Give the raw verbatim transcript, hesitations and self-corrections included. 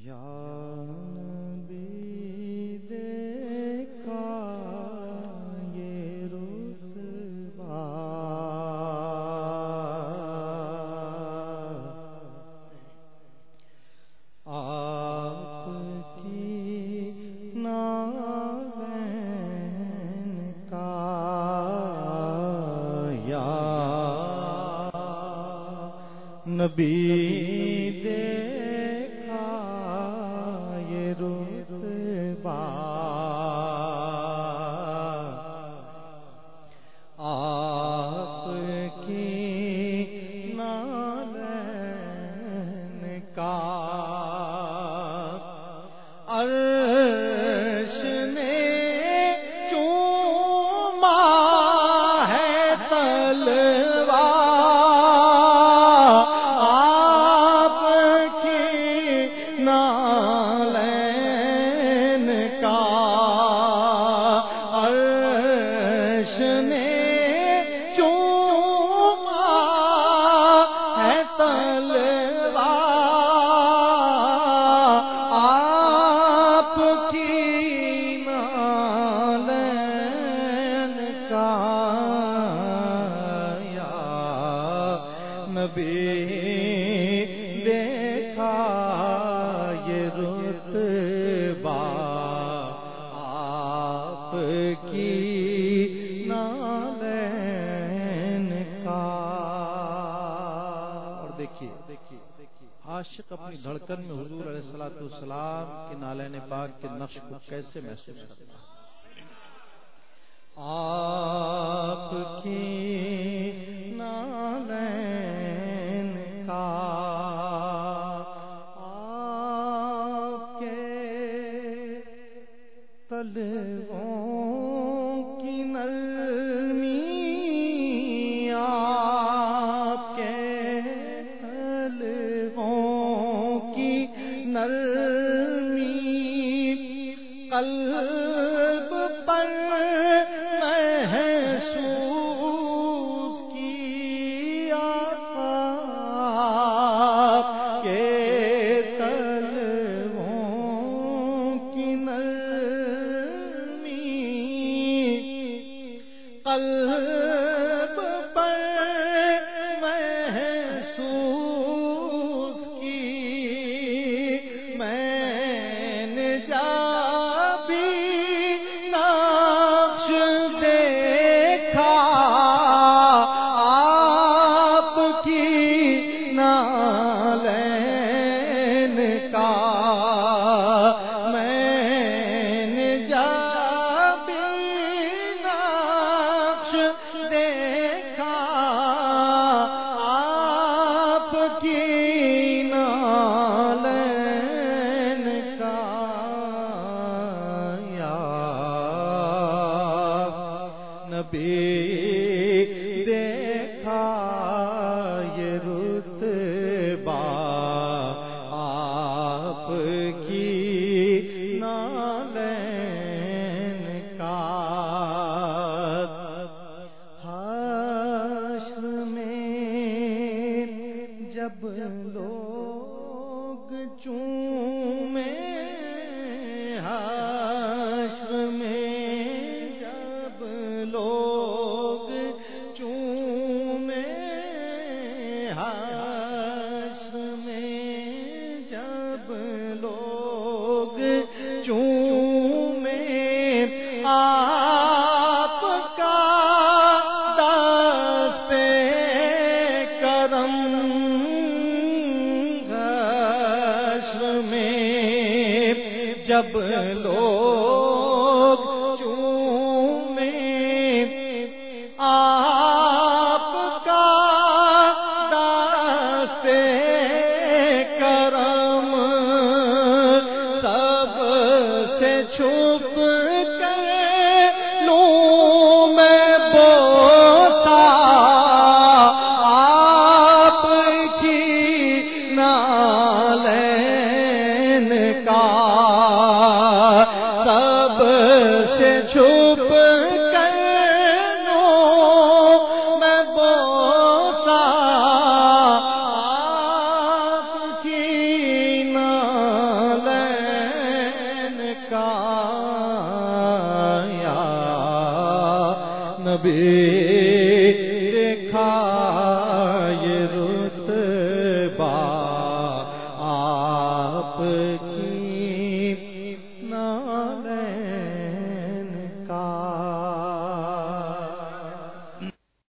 یا نبی دیکھا یہ رتبہ آپ کی نالین کا یا نبی عرش نے چوما ہے تلوا آپ کی نالین کا عرش نے چوما ہے تلوا نبی دیکھا یہ رتبہ آپ کی نالین کا۔ اور دیکھیے عاشق اپنی دھڑکن میں حضور علیہ الصلوۃ والسلام کے نالین پاک کے نقش کو کیسے محسوس کرتا ہے؟ آپ کی نالین آپ کے تلووں کی نرمی آپ کے تلووں کی نرمی قلب پر محسوس کی آقا کے تلووں کی نرمی قلب پر محسوس کی میں نے جا نالین کا میں نے جب نقش دیکھا آپ کی نالین کا یا نبی دیکھا یہ رتبہ آپ کی نالین کا۔ حشر میں جب لوگ چومے حشر میں جب لوگ چومے حشر میں جب لوگ چومے آپ کا دست کرم حشر میں جب لوگ چومے آپ کا دست کرم سب سے چھپ کر لوں میں بوسا آپ کی نالین کا سب سے چھپ کر لوں میں بوسا آپ کی نالین نبی